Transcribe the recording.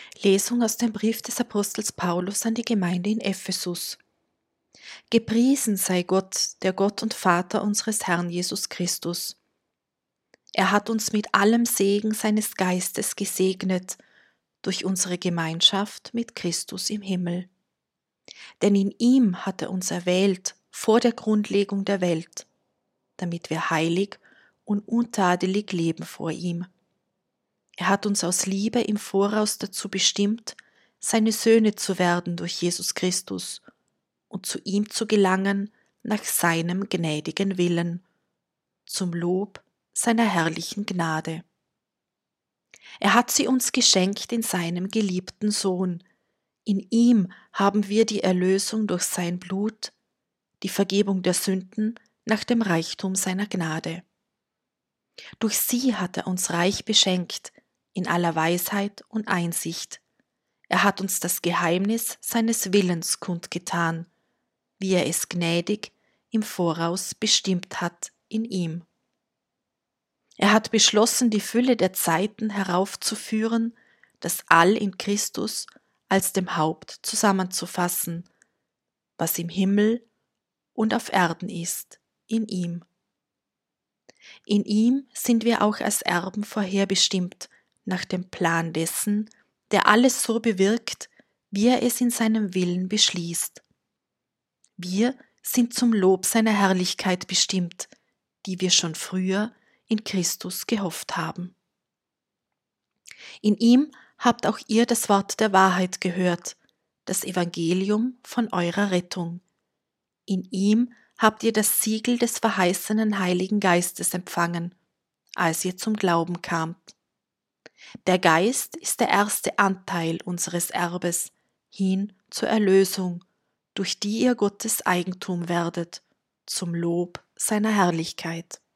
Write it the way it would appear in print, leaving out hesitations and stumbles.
Lesung aus dem Brief des Apostels Paulus an die Gemeinde in Ephesus. Gepriesen sei Gott, der Gott und Vater unseres Herrn Jesus Christus. Er hat uns mit allem Segen seines Geistes gesegnet, durch unsere Gemeinschaft mit Christus im Himmel. Denn in ihm hat er uns erwählt vor der Grundlegung der Welt, damit wir heilig und untadelig leben vor ihm. Er hat uns aus Liebe im Voraus dazu bestimmt, seine Söhne zu werden durch Jesus Christus und zu ihm zu gelangen nach seinem gnädigen Willen, zum Lob seiner herrlichen Gnade. Er hat sie uns geschenkt in seinem geliebten Sohn. In ihm haben wir die Erlösung durch sein Blut, die Vergebung der Sünden nach dem Reichtum seiner Gnade. Durch sie hat er uns reich beschenkt, in aller Weisheit und Einsicht. Er hat uns das Geheimnis seines Willens kundgetan, wie er es gnädig im Voraus bestimmt hat in ihm. Er hat beschlossen, die Fülle der Zeiten heraufzuführen, das All in Christus als dem Haupt zusammenzufassen, was im Himmel und auf Erden ist, in ihm. In ihm sind wir auch als Erben vorherbestimmt, nach dem Plan dessen, der alles so bewirkt, wie er es in seinem Willen beschließt. Wir sind zum Lob seiner Herrlichkeit bestimmt, die wir schon früher in Christus gehofft haben. In ihm habt auch ihr das Wort der Wahrheit gehört, das Evangelium von eurer Rettung. In ihm habt ihr das Siegel des verheißenen Heiligen Geistes empfangen, als ihr zum Glauben kamt. Der Geist ist der erste Anteil unseres Erbes hin zur Erlösung, durch die ihr Gottes Eigentum werdet, zum Lob seiner Herrlichkeit.